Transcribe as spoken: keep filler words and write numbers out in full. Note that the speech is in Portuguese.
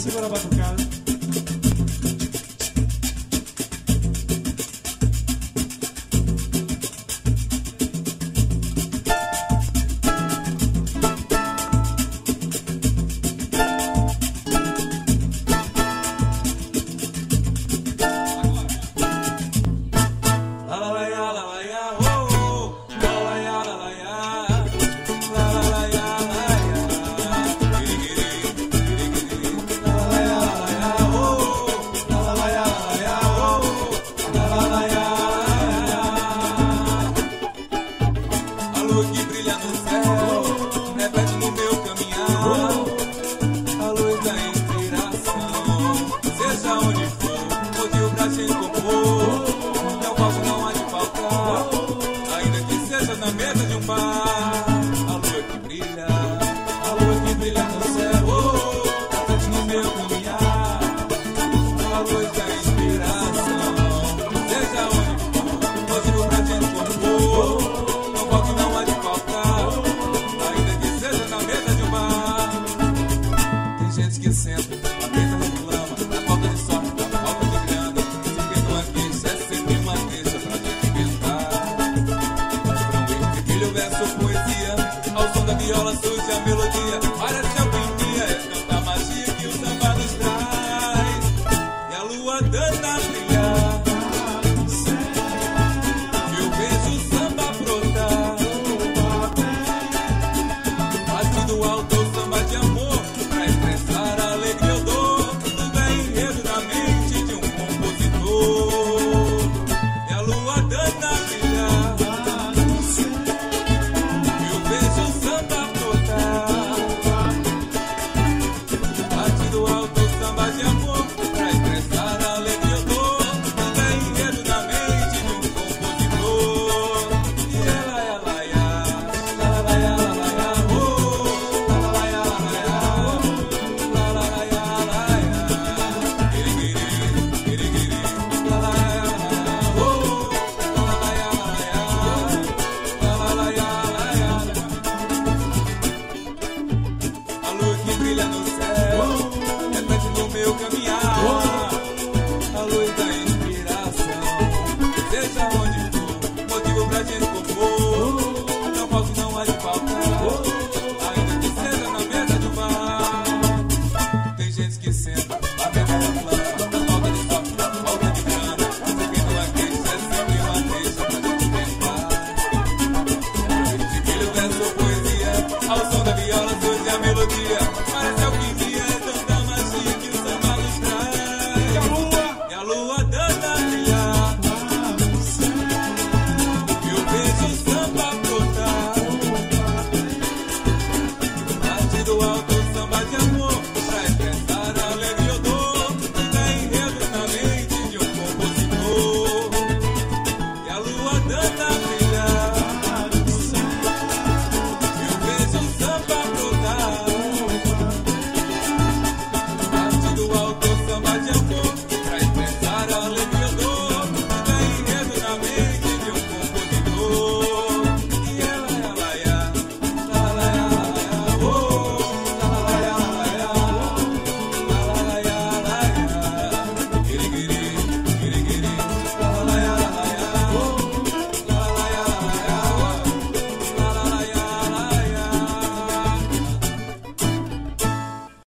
segura a batucada. Que brilha no céu, repete no meu caminhar, a luz da inspiração. Seja onde for, motivo pra gente compor, meu palco não há de faltar, ainda que seja na mesa de um bar. A lua que brilha, a lua que brilha no céu, repete no meu caminhar, a luz da inspiração. Seja onde for, motivo pra gente compor. Que senta, aperta, reclama, da falta de sorte, da falta de grana. Se perdoa a queixa, é sempre uma queixa pra gente inventar. Frango, que filho, verso, poesia, ao som da viola surge a melodia. Parece alquimia, é tanta magia que o samba nos traz. E a lua dana a brilhar, eu vejo o samba brotar. Bate do alto o samba de amor, pra expressar a alegria ou dor, tudo bem enredo na mente de um compositor. E a lua dana a brilhar, eu vejo o samba brotar. Bate do alto o samba de amor, pra expressar a alegria ou dor, tudo bem enredo na mente de um compositor. E ela, ela, ela, ela, ela, ela, oh, ela, ela, ela. A lua que brilha no céu, repete no meu caminhar, a luz da inspiração. Seja onde for, motivo pra gente compor, não falta, não há de faltar, ainda que seja na mesa de um bar. Tem gente que senta,